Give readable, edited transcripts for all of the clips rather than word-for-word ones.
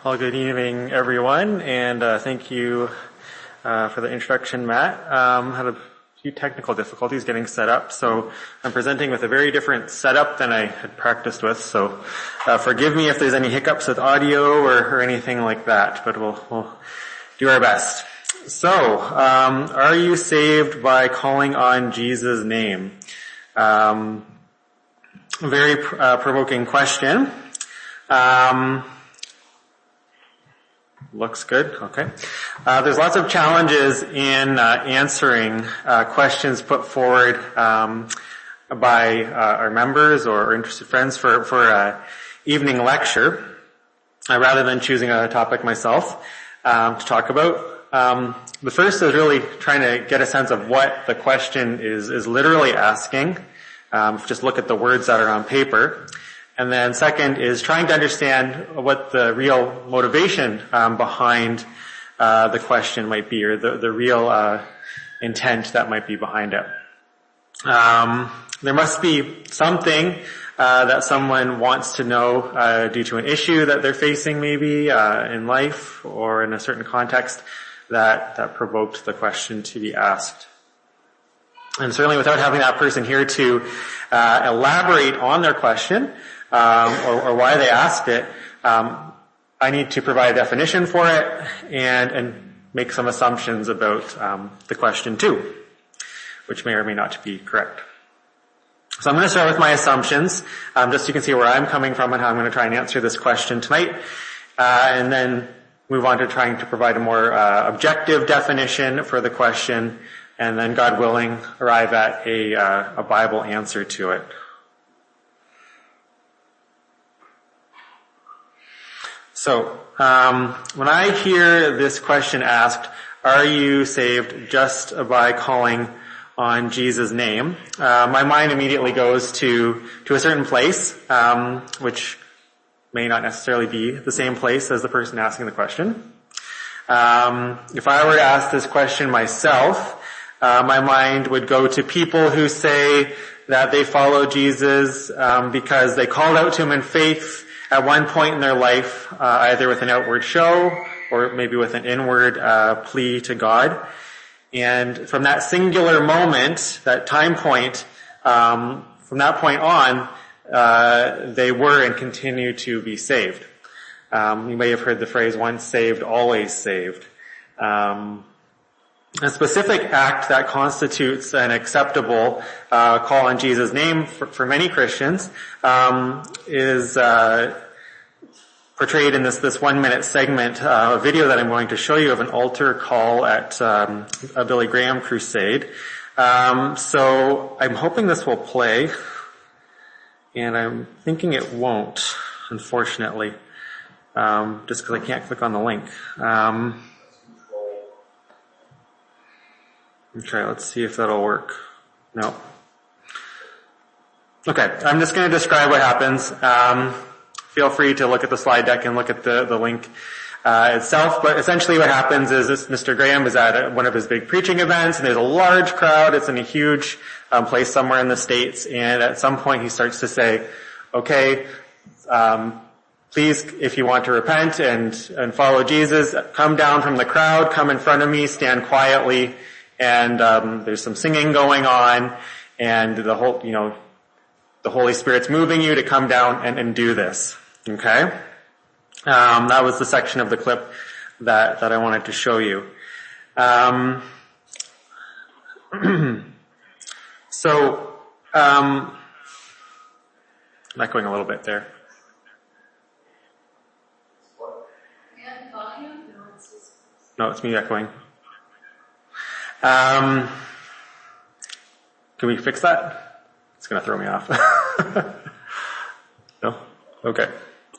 Well, good evening, everyone, and thank you for the introduction, Matt. Had a few technical difficulties getting set up, so I'm presenting with a very different setup than I had practiced with, so forgive me if there's any hiccups with audio or anything like that, but we'll do our best. So, are you saved by calling on Jesus' name? Very provoking question. Looks good. Okay. There's lots of challenges in answering questions put forward by our members or interested friends for an evening lecture, rather than choosing a topic myself to talk about. The first is really trying to get a sense of what the question is literally asking. Just look at the words that are on paper. And then second is trying to understand what the real motivation behind the question might be, or the real intent that might be behind it. There must be something that someone wants to know due to an issue that they're facing maybe in life or in a certain context that provoked the question to be asked. And certainly without having that person here to elaborate on their question, or why they asked it, I need to provide a definition for it and make some assumptions about the question too, which may or may not be correct. So I'm going to start with my assumptions, just so you can see where I'm coming from and how I'm going to try and answer this question tonight, and then move on to trying to provide a more objective definition for the question, and then, God willing, arrive at a Bible answer to it. So, when I hear this question asked, are you saved just by calling on Jesus' name? My mind immediately goes to a certain place, which may not necessarily be the same place as the person asking the question. If I were to ask this question myself, my mind would go to people who say that they follow Jesus because they called out to him in faith at one point in their life, either with an outward show or maybe with an inward plea to God. And from that singular moment, that time point, from that point on, they were and continue to be saved. You may have heard the phrase, once saved, always saved. A specific act that constitutes an acceptable call on Jesus' name for many Christians is portrayed in this 1-minute segment, a video that I'm going to show you of an altar call at a Billy Graham crusade. So I'm hoping this will play, and I'm thinking it won't, unfortunately, just because I can't click on the link. Okay, let's see if that'll work. No. Okay, I'm just going to describe what happens. Feel free to look at the slide deck and look at the link itself. But essentially what happens is this Mr. Graham is at one of his big preaching events, and there's a large crowd. It's in a huge place somewhere in the States. And at some point he starts to say, okay, please, if you want to repent and follow Jesus, come down from the crowd, come in front of me, stand quietly. And there's some singing going on, and the Holy Spirit's moving you to come down and do this. Okay? That was the section of the clip that I wanted to show you. So, I'm echoing a little bit there. No, it's me echoing. Can we fix that? It's going to throw me off. No? Okay.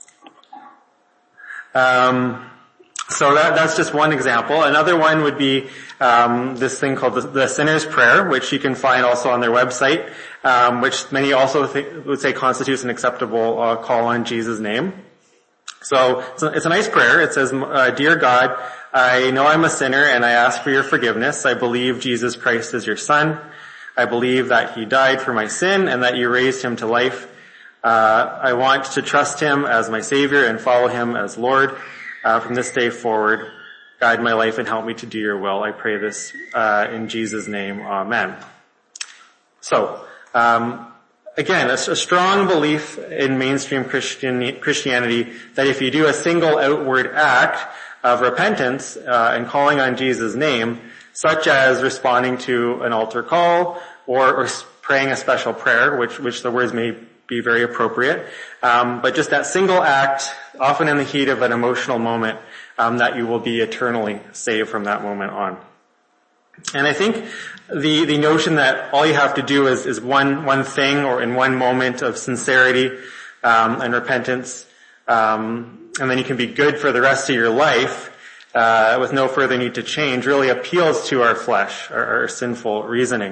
So that's just one example. Another one would be this thing called the Sinner's Prayer, which you can find also on their website, which many also would say constitutes an acceptable call on Jesus' name. So it's a nice prayer. It says, Dear God, I know I'm a sinner and I ask for your forgiveness. I believe Jesus Christ is your Son. I believe that he died for my sin and that you raised him to life. I want to trust him as my Savior and follow him as Lord. from this day forward. Guide my life and help me to do your will. I pray this in Jesus' name. Amen. So, again, a strong belief in mainstream Christianity that if you do a single outward act of repentance and calling on Jesus' name, such as responding to an altar call or praying a special prayer, which the words may be very appropriate, but just that single act, often in the heat of an emotional moment, that you will be eternally saved from that moment on. And I think the notion that all you have to do is one thing or in one moment of sincerity and repentance, and then you can be good for the rest of your life with no further need to change, really appeals to our flesh, our sinful reasoning.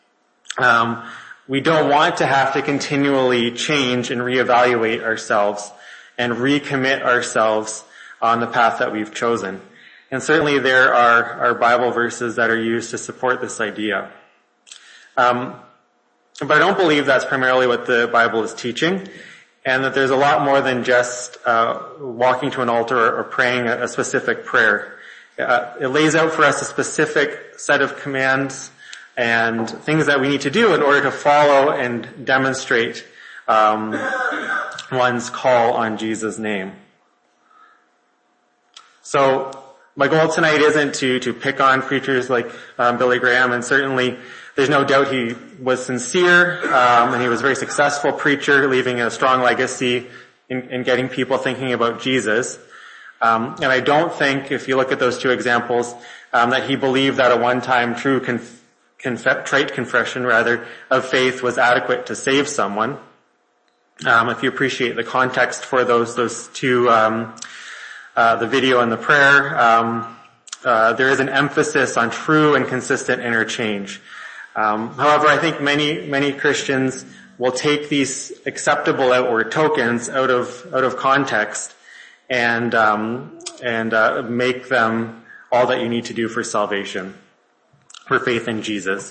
We don't want to have to continually change and reevaluate ourselves and recommit ourselves on the path that we've chosen. And certainly there are Bible verses that are used to support this idea. But I don't believe that's primarily what the Bible is teaching, and that there's a lot more than just walking to an altar or praying a specific prayer. It lays out for us a specific set of commands and things that we need to do in order to follow and demonstrate one's call on Jesus' name. So my goal tonight isn't to pick on preachers like Billy Graham, and certainly there's no doubt he was sincere, and he was a very successful preacher, leaving a strong legacy in getting people thinking about Jesus. And I don't think, if you look at those two examples, that he believed that a one-time true trite confession of faith was adequate to save someone. If you appreciate the context for those two, the video and the prayer, there is an emphasis on true and consistent interchange. However, I think many Christians will take these acceptable outward tokens out of context and make them all that you need to do for salvation, for faith in Jesus.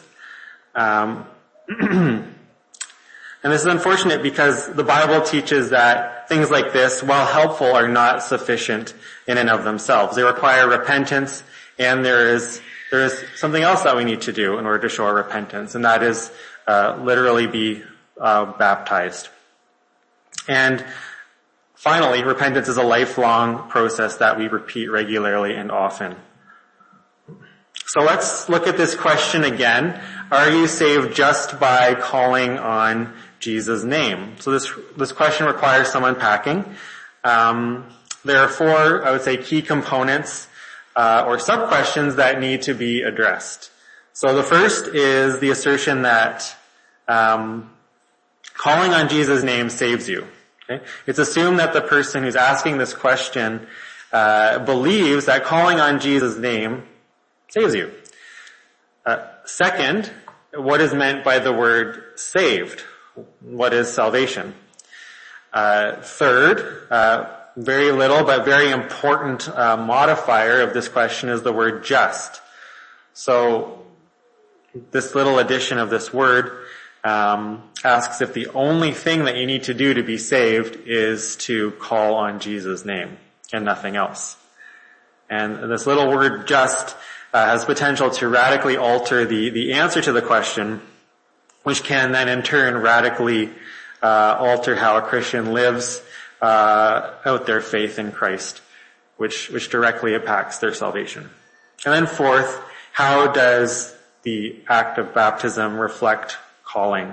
And this is unfortunate because the Bible teaches that things like this, while helpful, are not sufficient in and of themselves. They require repentance, and there is something else that we need to do in order to show our repentance, and that is literally be baptized. And finally, repentance is a lifelong process that we repeat regularly and often. So let's look at this question again. Are you saved just by calling on Jesus' name? So this question requires some unpacking. There are four, I would say, key components or sub-questions that need to be addressed. So the first is the assertion that calling on Jesus' name saves you. Okay? It's assumed that the person who's asking this question believes that calling on Jesus' name saves you. Second, what is meant by the word saved? What is salvation? Third, very little but very important modifier of this question is the word just. So this little addition of this word asks if the only thing that you need to do to be saved is to call on Jesus' name and nothing else. And this little word just has potential to radically alter the answer to the question, which can then in turn radically alter how a Christian lives out their faith in Christ, which directly impacts their salvation. And then fourth, how does the act of baptism reflect calling?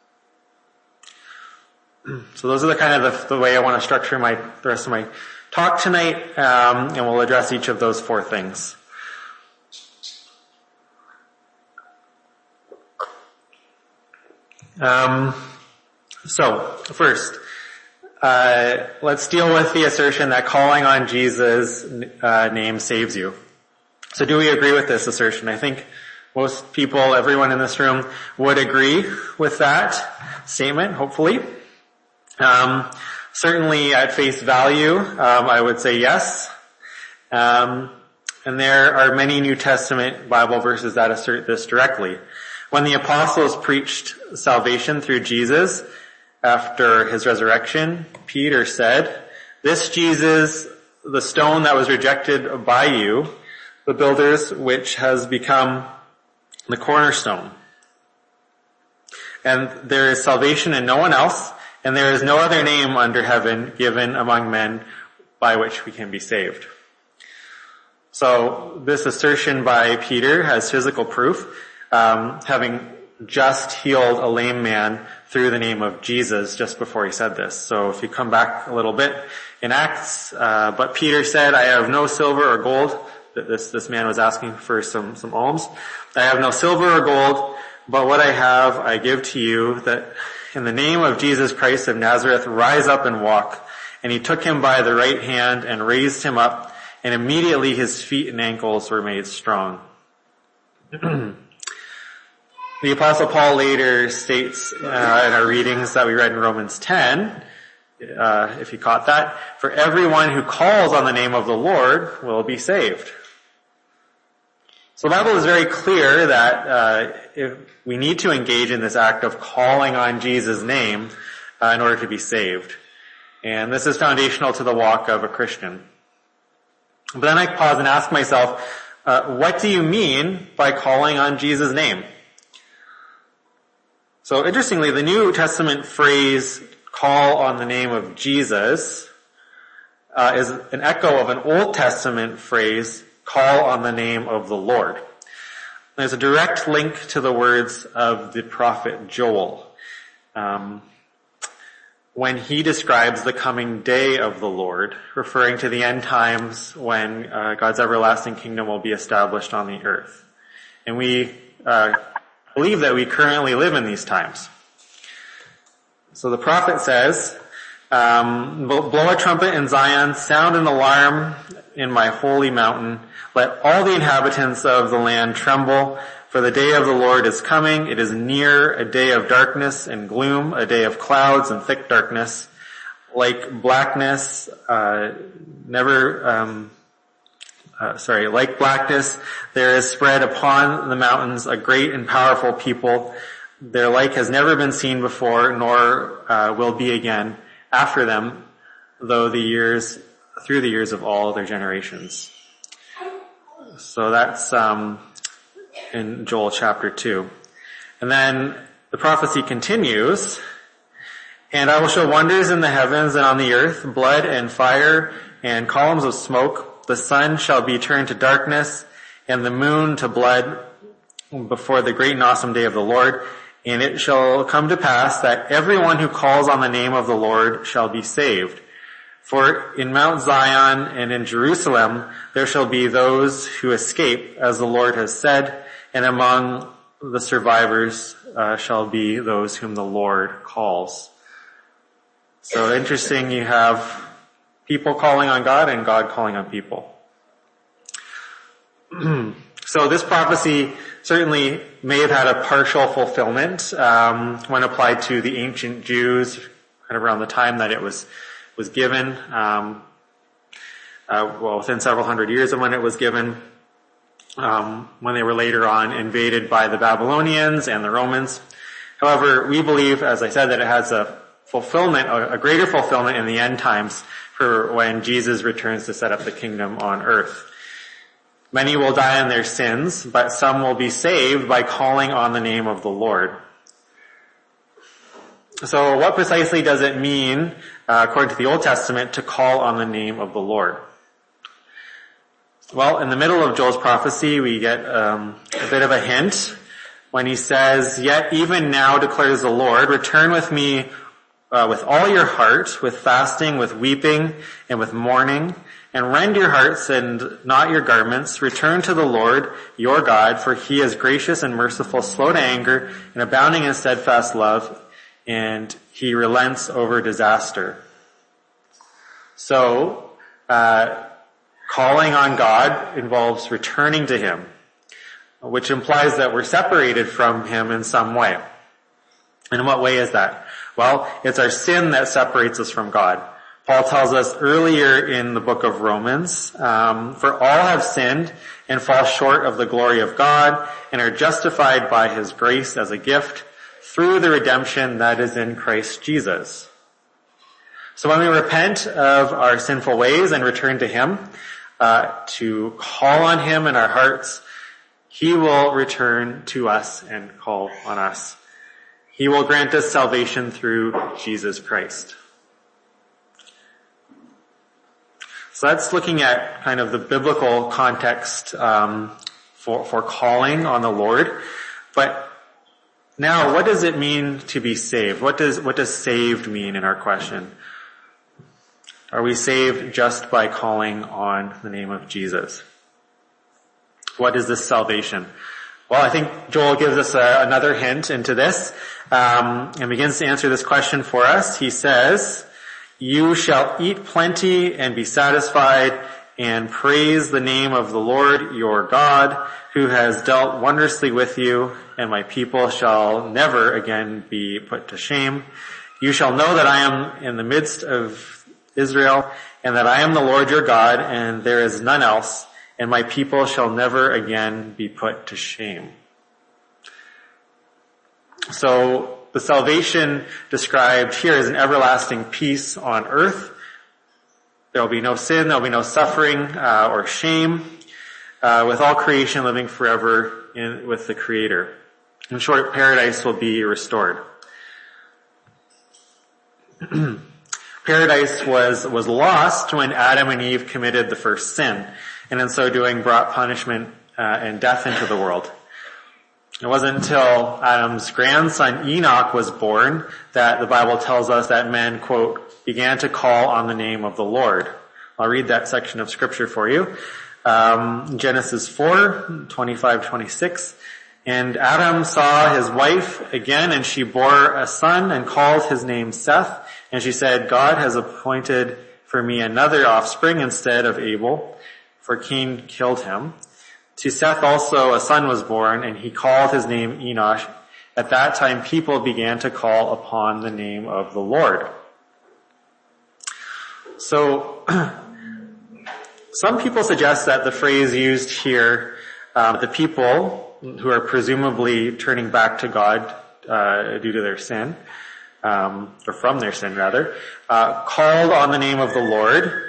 So those are the kind of the way I want to structure the rest of my talk tonight, and we'll address each of those four things. So first, let's deal with the assertion that calling on Jesus' name saves you. So do we agree with this assertion? I think most people, everyone in this room, would agree with that statement, hopefully. Certainly at face value, I would say yes. And there are many New Testament Bible verses that assert this directly. When the apostles preached salvation through Jesus after his resurrection, Peter said, "This Jesus the stone that was rejected by you, the builders, which has become the cornerstone. And there is salvation in no one else, and there is no other name under heaven given among men by which we can be saved. So this assertion by Peter has physical proof, having just healed a lame man through the name of Jesus just before he said this. So if you come back a little bit in Acts, but Peter said, I have no silver or gold. This man was asking for some alms. I have no silver or gold, but what I have I give to you, that in the name of Jesus Christ of Nazareth, rise up and walk. And he took him by the right hand and raised him up, and immediately his feet and ankles were made strong. The Apostle Paul later states in our readings that we read in Romans 10, if you caught that, for everyone who calls on the name of the Lord will be saved. So the Bible is very clear that if we need to engage in this act of calling on Jesus' name in order to be saved. And this is foundational to the walk of a Christian. But then I pause and ask myself, what do you mean by calling on Jesus' name? So interestingly, the New Testament phrase, call on the name of Jesus, is an echo of an Old Testament phrase, call on the name of the Lord. There's a direct link to the words of the prophet Joel, when he describes the coming day of the Lord, referring to the end times when God's everlasting kingdom will be established on the earth. And we believe that we currently live in these times. So the prophet says, blow a trumpet in Zion, sound an alarm in my holy mountain. Let all the inhabitants of the land tremble, for the day of the Lord is coming. It is near, a day of darkness and gloom, a day of clouds and thick darkness. Like blackness, like blackness, there is spread upon the mountains a great and powerful people. Their like has never been seen before, nor will be again after them, through the years of all their generations. So that's in Joel chapter 2. And then the prophecy continues, and I will show wonders in the heavens and on the earth, blood and fire and columns of smoke. The sun shall be turned to darkness and the moon to blood before the great and awesome day of the Lord. And it shall come to pass that everyone who calls on the name of the Lord shall be saved. For in Mount Zion and in Jerusalem there shall be those who escape, as the Lord has said, and among the survivors shall be those whom the Lord calls. So interesting, you have people calling on God and God calling on people. So this prophecy certainly may have had a partial fulfillment when applied to the ancient Jews, kind of around the time that it was given, within several hundred years of when it was given, when they were later on invaded by the Babylonians and the Romans. However, we believe, as I said, that it has a greater fulfillment in the end times for when Jesus returns to set up the kingdom on earth. Many will die in their sins, but some will be saved by calling on the name of the Lord. So what precisely does it mean, according to the Old Testament, to call on the name of the Lord? Well, in the middle of Joel's prophecy, we get a bit of a hint when he says, "Yet even now, declares the Lord, return with me with all your heart, with fasting, with weeping, and with mourning, and rend your hearts and not your garments. Return to the Lord your God, for he is gracious and merciful, slow to anger, and abounding in steadfast love, and he relents over disaster." So, calling on God involves returning to him, which implies that we're separated from him in some way. And in what way is that? Well, it's our sin that separates us from God. Paul tells us earlier in the book of Romans, for all have sinned and fall short of the glory of God and are justified by his grace as a gift through the redemption that is in Christ Jesus. So when we repent of our sinful ways and return to Him, to call on Him in our hearts, He will return to us and call on us. He will grant us salvation through Jesus Christ. So that's looking at kind of the biblical context for calling on the Lord. But now, what does it mean to be saved? What does saved mean in our question? Are we saved just by calling on the name of Jesus? What is this salvation? Well, I think Joel gives us another hint into this, and begins to answer this question for us. He says, "You shall eat plenty and be satisfied, and praise the name of the Lord your God, who has dealt wondrously with you, and my people shall never again be put to shame. You shall know that I am in the midst of Israel, and that I am the Lord your God, and there is none else, and my people shall never again be put to shame." So the salvation described here is an everlasting peace on earth. There will be no sin, there will be no suffering or shame, with all creation living forever with the Creator. In short, paradise will be restored. Paradise was lost when Adam and Eve committed the first sin, and in so doing brought punishment and death into the world. It wasn't until Adam's grandson Enoch was born that the Bible tells us that men, quote, began to call on the name of the Lord. I'll read that section of scripture for you. Genesis 4:25-26. "And Adam saw his wife again, and she bore a son and called his name Seth. And she said, God has appointed for me another offspring instead of Abel, for Cain killed him. To Seth also a son was born, and he called his name Enosh. At that time people began to call upon the name of the Lord." So, some people suggest that the phrase used here, the people who are presumably turning back to God due to their sin, or from their sin rather, called on the name of the Lord.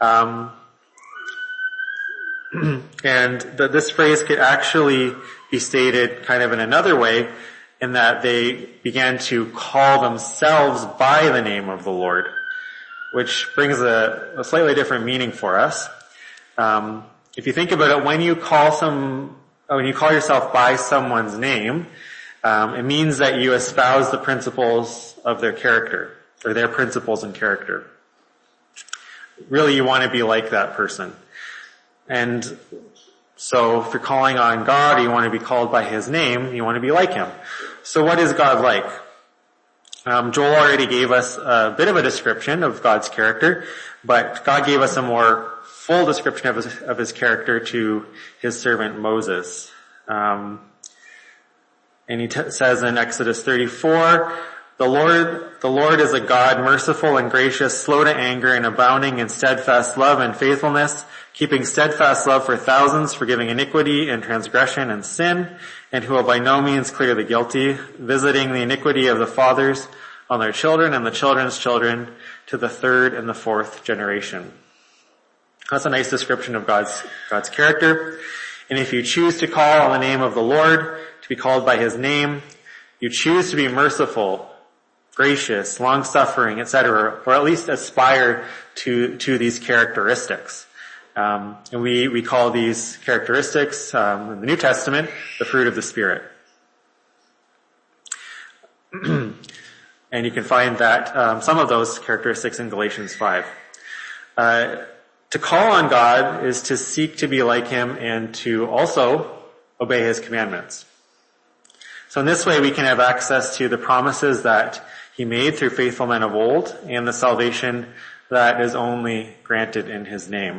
And this phrase could actually be stated kind of in another way, in that they began to call themselves by the name of the Lord, which brings a slightly different meaning for us. If you think about it, when you call yourself by someone's name, it means that you espouse the principles of their character, or their principles and character. Really, you want to be like that person. And so if you're calling on God, you want to be called by His name, you want to be like Him. So what is God like? Joel already gave us a bit of a description of God's character, but God gave us a more full description of His character to His servant Moses. And He says in Exodus 34, The Lord is a God merciful and gracious, slow to anger and abounding in steadfast love and faithfulness, keeping steadfast love for thousands, forgiving iniquity and transgression and sin, and who will by no means clear the guilty, visiting the iniquity of the fathers on their children and the children's children to the third and the fourth generation. That's a nice description of God's character. And if you choose to call on the name of the Lord, to be called by His name, you choose to be merciful, gracious, long-suffering, etc., or at least aspire to these characteristics. And we call these characteristics, in the New Testament, the fruit of the Spirit. And you can find that, some of those characteristics in Galatians 5. To call on God is to seek to be like Him and to also obey His commandments. So in this way we can have access to the promises that He made through faithful men of old and the salvation that is only granted in His name.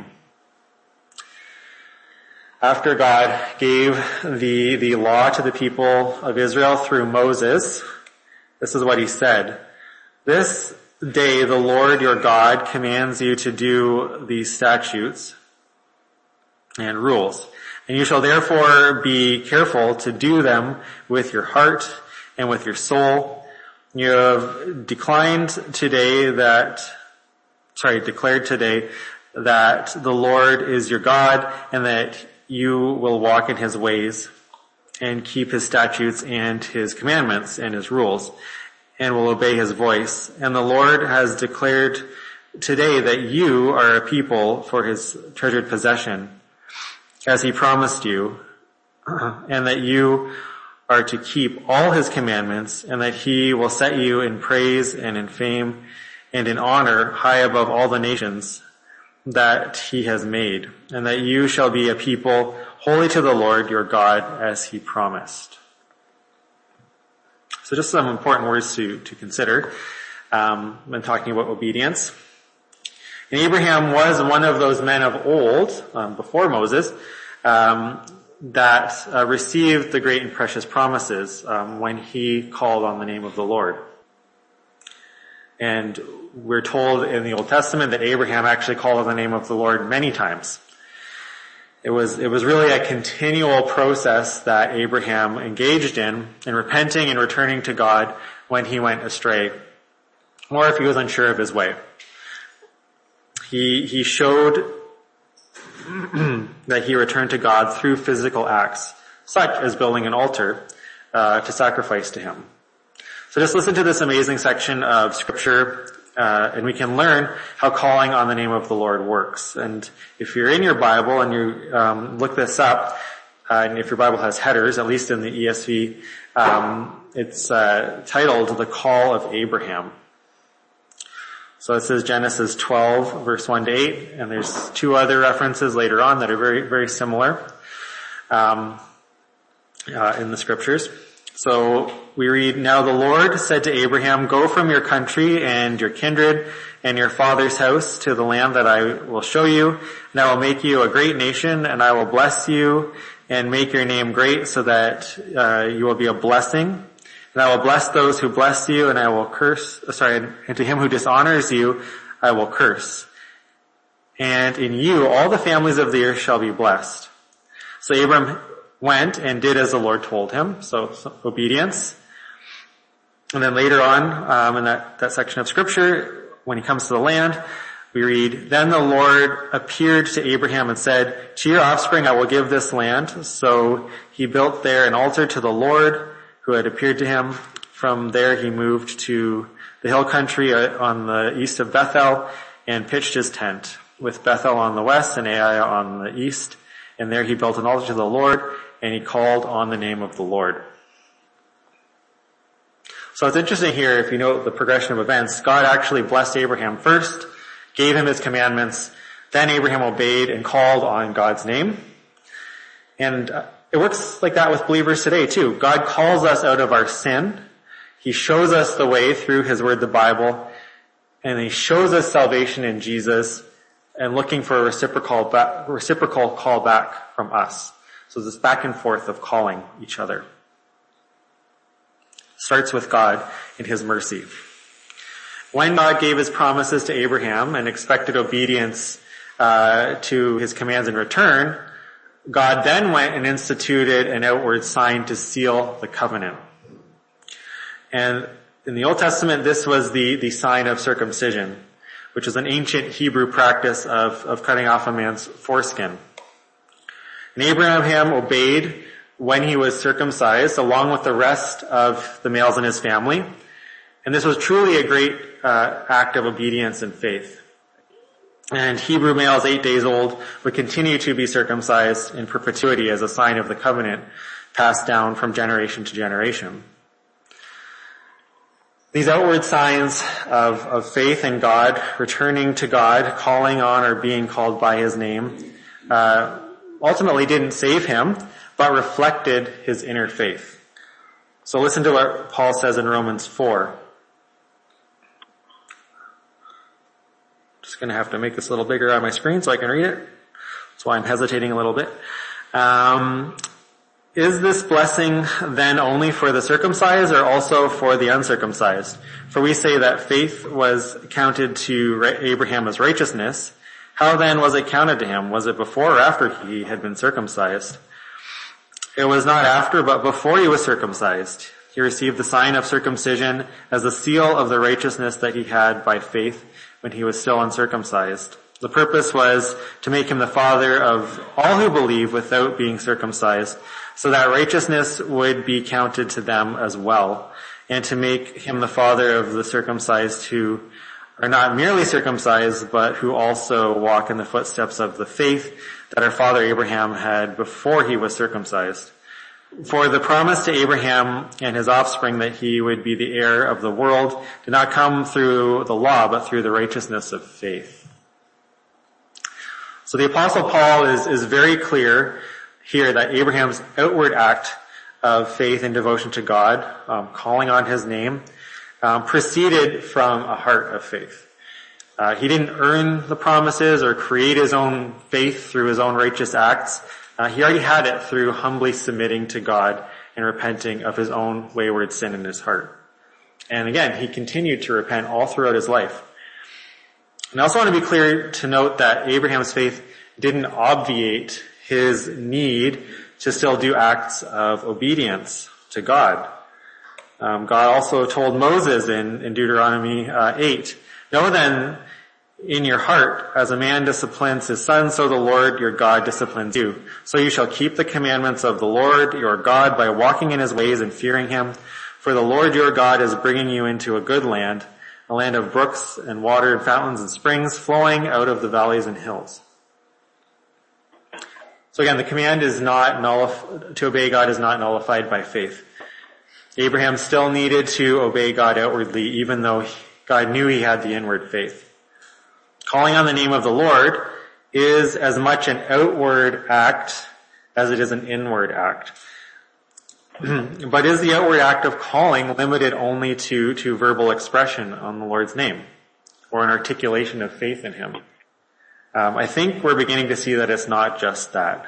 After God gave the law to the people of Israel through Moses, this is what He said. This day the Lord your God commands you to do these statutes and rules. And you shall therefore be careful to do them with your heart and with your soul. You have declined today that declared today that the Lord is your God and that you will walk in his ways and keep his statutes and his commandments and his rules and will obey his voice. And the Lord has declared today that you are a people for his treasured possession, as he promised you, and that you are to keep all his commandments, and that he will set you in praise and in fame and in honor high above all the nations that he has made, and that you shall be a people holy to the Lord your God, as he promised. So just some important words to consider when talking about obedience. And Abraham was one of those men of old, before Moses, that received the great and precious promises when he called on the name of the Lord. And we're told in the Old Testament that Abraham actually called on the name of the Lord many times. It was really a continual process that Abraham engaged in repenting and returning to God when he went astray, or if he was unsure of his way. He showed that he returned to God through physical acts, such as building an altar to sacrifice to him. So just listen to this amazing section of scripture, and we can learn how calling on the name of the Lord works. And if you're in your Bible and you look this up, and if your Bible has headers, at least in the ESV, it's titled The Call of Abraham. So it says Genesis 12, verse 1 to 8, and there's two other references later on that are very, very similar in the scriptures. So we read, "Now the Lord said to Abraham, go from your country and your kindred and your father's house to the land that I will show you, and I will make you a great nation, and I will bless you and make your name great so that you will be a blessing. And I will bless those who bless you, and I will and to him who dishonors you, I will curse. And in you all the families of the earth shall be blessed." So Abram went and did as the Lord told him, so obedience. And then later on, in that section of scripture, when he comes to the land, we read, "Then the Lord appeared to Abraham and said, to your offspring I will give this land. So he built there an altar to the Lord who had appeared to him. From there he moved to the hill country on the east of Bethel and pitched his tent, with Bethel on the west and Ai on the east. And there he built an altar to the Lord, and he called on the name of the Lord." So it's interesting here, if you know the progression of events, God actually blessed Abraham first, gave him his commandments, then Abraham obeyed and called on God's name. And it works like that with believers today too. God calls us out of our sin. He shows us the way through his word, the Bible, and he shows us salvation in Jesus, and looking for a reciprocal call back from us. So this back and forth of calling each other starts with God in his mercy. When God gave his promises to Abraham and expected obedience to his commands in return, God then went and instituted an outward sign to seal the covenant. And in the Old Testament, this was the sign of circumcision, which is an ancient Hebrew practice of cutting off a man's foreskin. And Abraham obeyed when he was circumcised, along with the rest of the males in his family. And this was truly a great act of obedience and faith. And Hebrew males 8 days old would continue to be circumcised in perpetuity as a sign of the covenant passed down from generation to generation. These outward signs of faith in God, returning to God, calling on or being called by his name, ultimately didn't save him, but reflected his inner faith. So listen to what Paul says in Romans 4. Just going to have to make this a little bigger on my screen so I can read it. That's why I'm hesitating a little bit. Is this blessing then only for the circumcised or also for the uncircumcised? For we say that faith was counted to Abraham as righteousness. How then was it counted to him? Was it before or after he had been circumcised? It was not after, but before he was circumcised. he received the sign of circumcision as a seal of the righteousness that he had by faith when he was still uncircumcised. The purpose was to make him the father of all who believe without being circumcised, so that righteousness would be counted to them as well, and to make him the father of the circumcised who are not merely circumcised, but who also walk in the footsteps of the faith that our father Abraham had before he was circumcised. For the promise to Abraham and his offspring that he would be the heir of the world did not come through the law, but through the righteousness of faith. So the Apostle Paul is very clear here that Abraham's outward act of faith and devotion to God, calling on his name, proceeded from a heart of faith. He didn't earn the promises or create his own faith through his own righteous acts. He already had it through humbly submitting to God and repenting of his own wayward sin in his heart. And again, he continued to repent all throughout his life. And I also want to be clear to note that Abraham's faith didn't obviate his need to still do acts of obedience to God. God also told Moses in Deuteronomy 8, "Know then in your heart, as a man disciplines his son, so the Lord your God disciplines you. So you shall keep the commandments of the Lord your God by walking in his ways and fearing him. For the Lord your God is bringing you into a good land, a land of brooks and water and fountains and springs flowing out of the valleys and hills." So again, the command is not to obey God is not nullified by faith. Abraham still needed to obey God outwardly, even though God knew he had the inward faith. Calling on the name of the Lord is as much an outward act as it is an inward act. But is the outward act of calling limited only to verbal expression on the Lord's name, or an articulation of faith in him? I think we're beginning to see that it's not just that.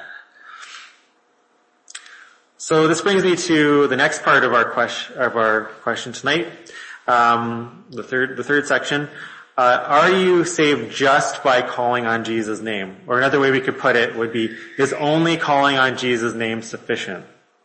So this brings me to the next part of our question tonight, the third section. Are you saved just by calling on Jesus' name? Or another way we could put it would be, is only calling on Jesus' name sufficient?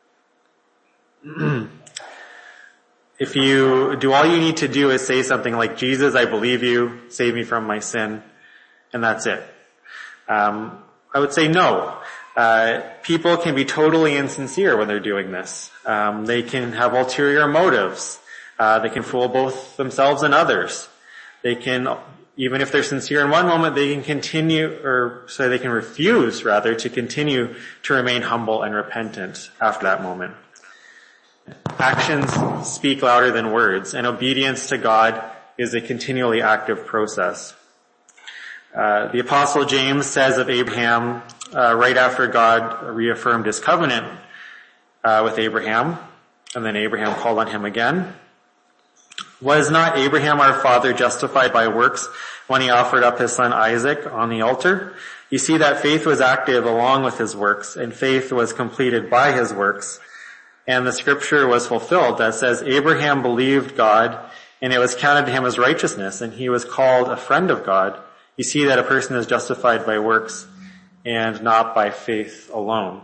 If you do, all you need to do is say something like, "Jesus, I believe you, save me from my sin," and that's it. I would say no. People can be totally insincere when they're doing this. They can have ulterior motives. They can fool both themselves and others. They can, even if they're sincere in one moment, they can refuse to continue to remain humble and repentant after that moment. Actions speak louder than words, and obedience to God is a continually active process. The Apostle James says of Abraham, right after God reaffirmed his covenant with Abraham, and then Abraham called on him again, "Was not Abraham our father justified by works when he offered up his son Isaac on the altar? You see that faith was active along with his works, and faith was completed by his works. And the scripture was fulfilled that says, Abraham believed God, and it was counted to him as righteousness, and he was called a friend of God. You see that a person is justified by works and not by faith alone."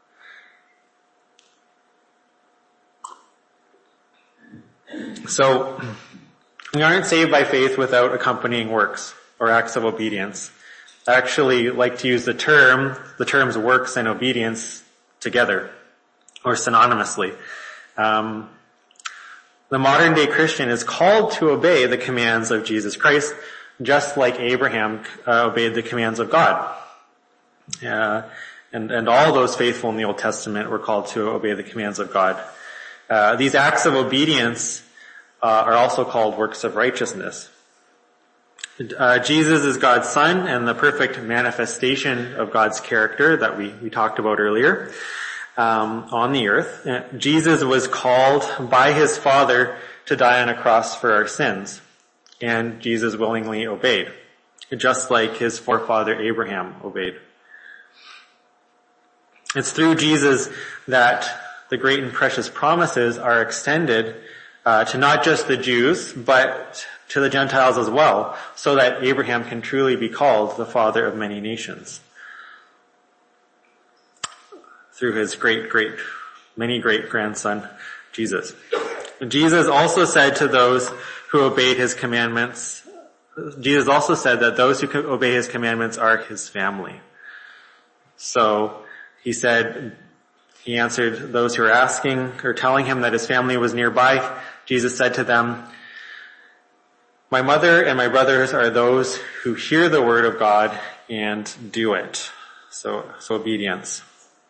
So, we aren't saved by faith without accompanying works or acts of obedience. I actually like to use the terms works and obedience together, or synonymously. The modern day Christian is called to obey the commands of Jesus Christ, just like Abraham obeyed the commands of God. And all those faithful in the Old Testament were called to obey the commands of God. These acts of obedience are also called works of righteousness. Jesus is God's Son and the perfect manifestation of God's character that we talked about earlier on the earth. Jesus was called by his Father to die on a cross for our sins, and Jesus willingly obeyed, just like his forefather Abraham obeyed. It's through Jesus that the great and precious promises are extended to not just the Jews, but to the Gentiles as well, so that Abraham can truly be called the father of many nations. Through his many great grandson, Jesus. Jesus also said to those who obeyed his commandments, Jesus also said that those who obey his commandments are his family. So he answered those who were asking or telling him that his family was nearby. Jesus said to them, "My mother and my brothers are those who hear the word of God and do it." So obedience.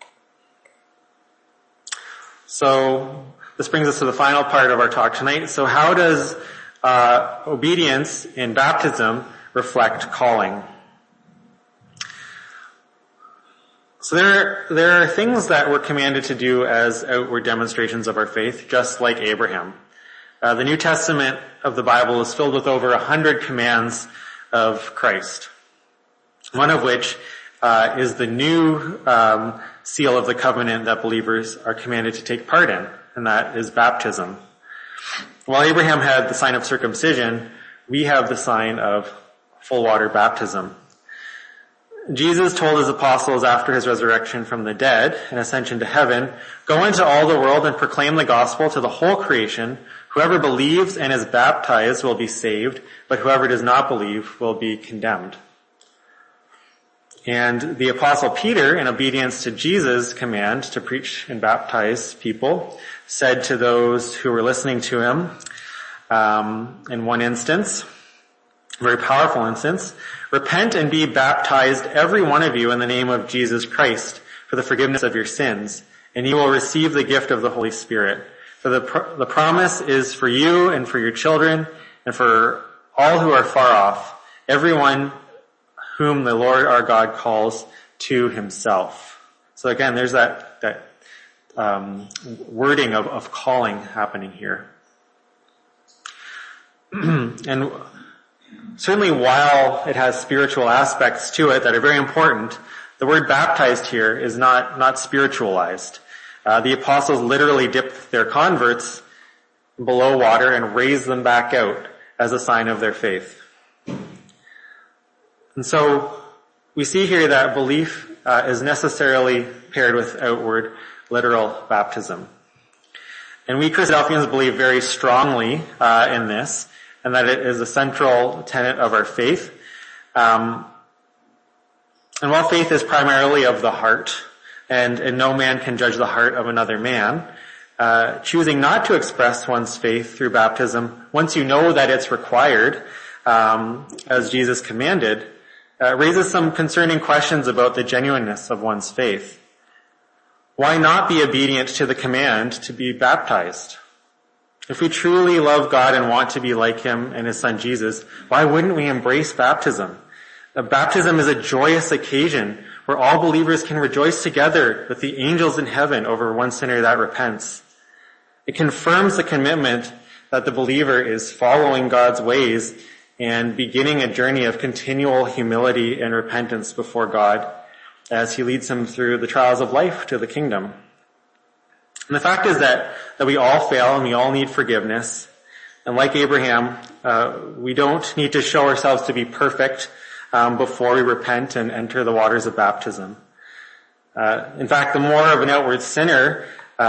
So this brings us to the final part of our talk tonight. So how does obedience in baptism reflect calling? So there are things that we're commanded to do as outward demonstrations of our faith, just like Abraham. The New Testament of the Bible is filled with over 100 commands of Christ, one of which is the new seal of the covenant that believers are commanded to take part in, and that is baptism. While Abraham had the sign of circumcision, we have the sign of full water baptism. Jesus told his apostles after his resurrection from the dead and ascension to heaven, "Go into all the world and proclaim the gospel to the whole creation. Whoever believes and is baptized will be saved, but whoever does not believe will be condemned." And the apostle Peter, in obedience to Jesus' command to preach and baptize people, said to those who were listening to him, in one instance, a very powerful instance, "Repent and be baptized, every one of you, in the name of Jesus Christ, for the forgiveness of your sins, and you will receive the gift of the Holy Spirit. For the promise is for you and for your children, and for all who are far off, everyone whom the Lord our God calls to himself." So again, there's that wording of calling happening here. And certainly while it has spiritual aspects to it that are very important, the word baptized here is not spiritualized. The apostles literally dipped their converts below water and raised them back out as a sign of their faith. And so we see here that belief is necessarily paired with outward literal baptism. And we Christadelphians believe very strongly in this, and that it is a central tenet of our faith. And while faith is primarily of the heart, and no man can judge the heart of another man, choosing not to express one's faith through baptism, once you know that it's required, as Jesus commanded, raises some concerning questions about the genuineness of one's faith. Why not be obedient to the command to be baptized? If we truly love God and want to be like him and his son Jesus, why wouldn't we embrace baptism? Baptism is a joyous occasion where all believers can rejoice together with the angels in heaven over one sinner that repents. It confirms the commitment that the believer is following God's ways and beginning a journey of continual humility and repentance before God as he leads him through the trials of life to the kingdom. And the fact is that we all fail and we all need forgiveness. And like Abraham, we don't need to show ourselves to be perfect before we repent and enter the waters of baptism. In fact, the more of an outward sinner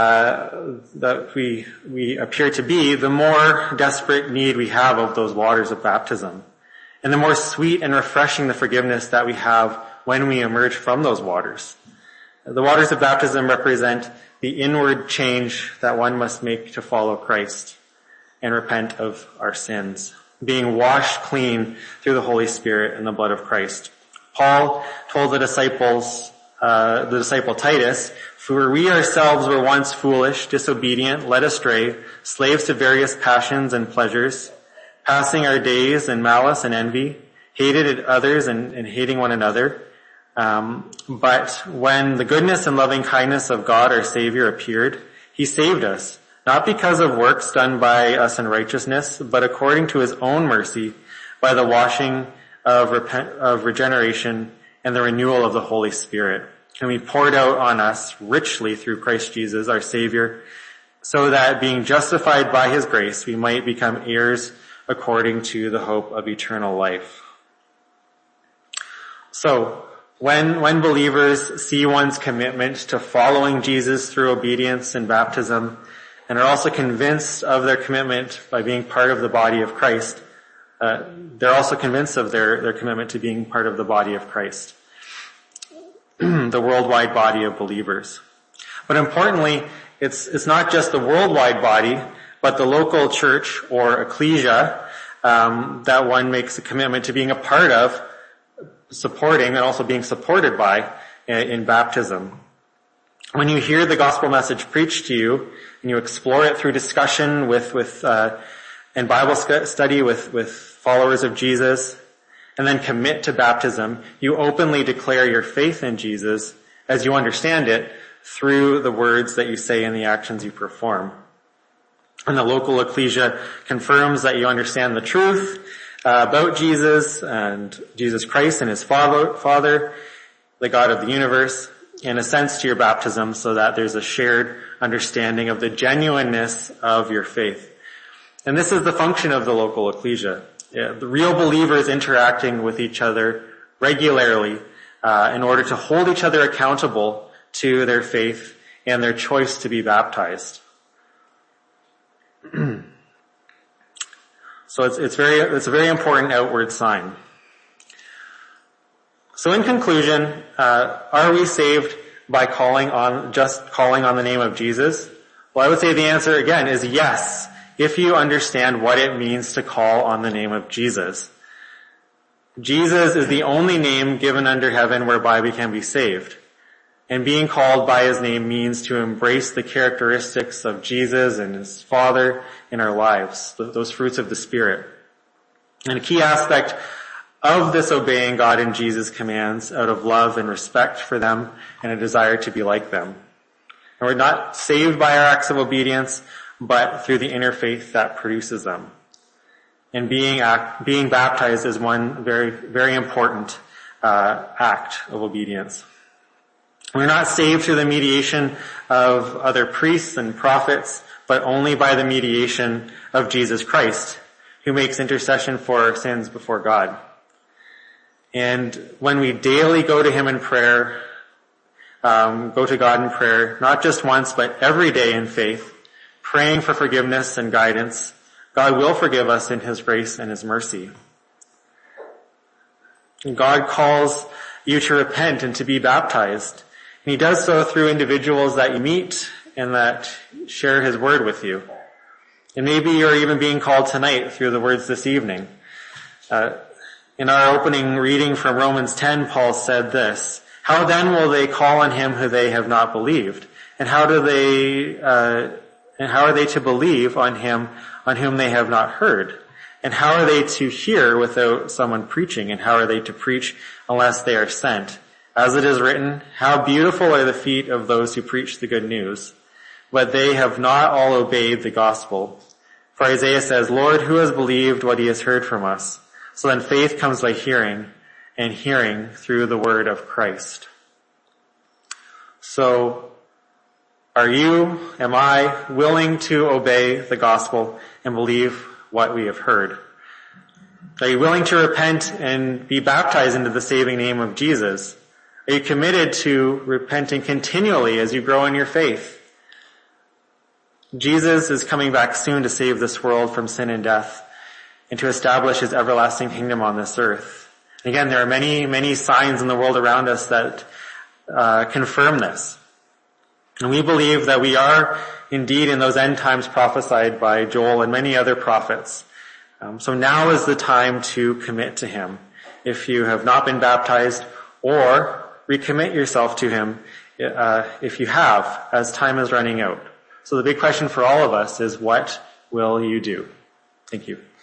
that we appear to be, the more desperate need we have of those waters of baptism. And the more sweet and refreshing the forgiveness that we have when we emerge from those waters. The waters of baptism represent the inward change that one must make to follow Christ and repent of our sins, being washed clean through the Holy Spirit and the blood of Christ. Paul told the disciple Titus, "For we ourselves were once foolish, disobedient, led astray, slaves to various passions and pleasures, passing our days in malice and envy, hated others and hating one another. But when the goodness and loving kindness of God our Savior appeared, he saved us, not because of works done by us in righteousness, but according to his own mercy, by the washing of regeneration and the renewal of the Holy Spirit, can be poured out on us richly through Christ Jesus our Savior, so that being justified by his grace, we might become heirs according to the hope of eternal life." So, when believers see one's commitment to following Jesus through obedience and baptism and are also convinced of their commitment by being part of the body of Christ. They're also convinced of their commitment to being part of the body of Christ, the worldwide body of believers. But importantly, it's not just the worldwide body, but the local church or ecclesia that one makes a commitment to being a part of, supporting, and also being supported by in baptism. When you hear the gospel message preached to you, and you explore it through discussion and Bible study with followers of Jesus, and then commit to baptism, you openly declare your faith in Jesus as you understand it through the words that you say and the actions you perform. And the local ecclesia confirms that you understand the truth about Jesus and Jesus Christ and his Father, the God of the universe, and assents to your baptism so that there's a shared understanding of the genuineness of your faith. And this is the function of the local ecclesia. The real believers interacting with each other regularly in order to hold each other accountable to their faith and their choice to be baptized. So it's a very important outward sign. So in conclusion, are we saved by just calling on the name of Jesus? Well, I would say the answer again is yes, if you understand what it means to call on the name of Jesus. Jesus is the only name given under heaven whereby we can be saved. And being called by his name means to embrace the characteristics of Jesus and his Father in our lives, those fruits of the Spirit. And a key aspect of this obeying God and Jesus' commands out of love and respect for them and a desire to be like them. And we're not saved by our acts of obedience, but through the inner faith that produces them. And being baptized is one very, very important act of obedience. We're not saved through the mediation of other priests and prophets, but only by the mediation of Jesus Christ, who makes intercession for our sins before God. And when we daily go to him in prayer, go to God in prayer, not just once, but every day in faith, praying for forgiveness and guidance, God will forgive us in his grace and his mercy. And God calls you to repent and to be baptized. And he does so through individuals that you meet and that share his word with you. And maybe you're even being called tonight through the words this evening. In our opening reading from Romans 10, Paul said this, "How then will they call on him who they have not believed? And how are they to believe on him on whom they have not heard? And how are they to hear without someone preaching? And how are they to preach unless they are sent? As it is written, how beautiful are the feet of those who preach the good news. But they have not all obeyed the gospel. For Isaiah says, Lord, who has believed what he has heard from us? So then faith comes by hearing, and hearing through the word of Christ." So, am I willing to obey the gospel and believe what we have heard? Are you willing to repent and be baptized into the saving name of Jesus? Are you committed to repenting continually as you grow in your faith? Jesus is coming back soon to save this world from sin and death and to establish his everlasting kingdom on this earth. Again, there are many, many signs in the world around us that confirm this. And we believe that we are indeed in those end times prophesied by Joel and many other prophets. So now is the time to commit to him. If you have not been baptized, or recommit yourself to him if you have, as time is running out. So the big question for all of us is, what will you do? Thank you.